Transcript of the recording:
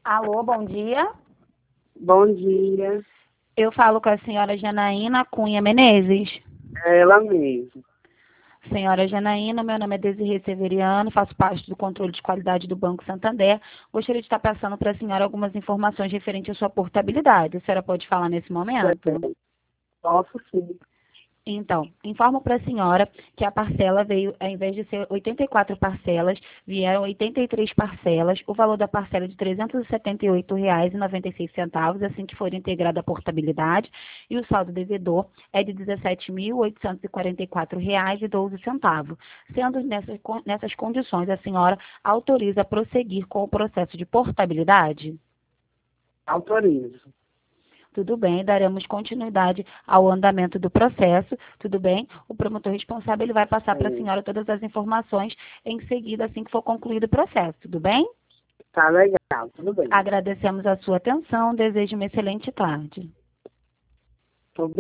Alô, bom dia. Bom dia, Eu falo com a senhora Janaína Cunha Menezes. é ela mesmo. Senhora Janaína, meu nome é Desirê Severiano, faço parte do controle de qualidade do Banco Santander. Gostaria de estar passando para a senhora algumas informações referentes à sua portabilidade. A senhora pode falar nesse momento? Posso sim. Então, informo para a senhora que a parcela veio, ao invés de ser 84 parcelas, vieram 83 parcelas. O valor da parcela é de R$ 378,96, assim que for integrada a portabilidade. E o saldo devedor é de R$ 17.844,12. Sendo nessas condições, a senhora autoriza a prosseguir com o processo de portabilidade? Autorizo. Tudo bem, daremos continuidade ao andamento do processo, tudo bem? O promotor responsável ele vai passar para a Sim. senhora todas as informações em seguida, assim que for concluído o processo, tudo bem? Tá legal, tudo bem. Agradecemos a sua atenção, desejo uma excelente tarde. Tô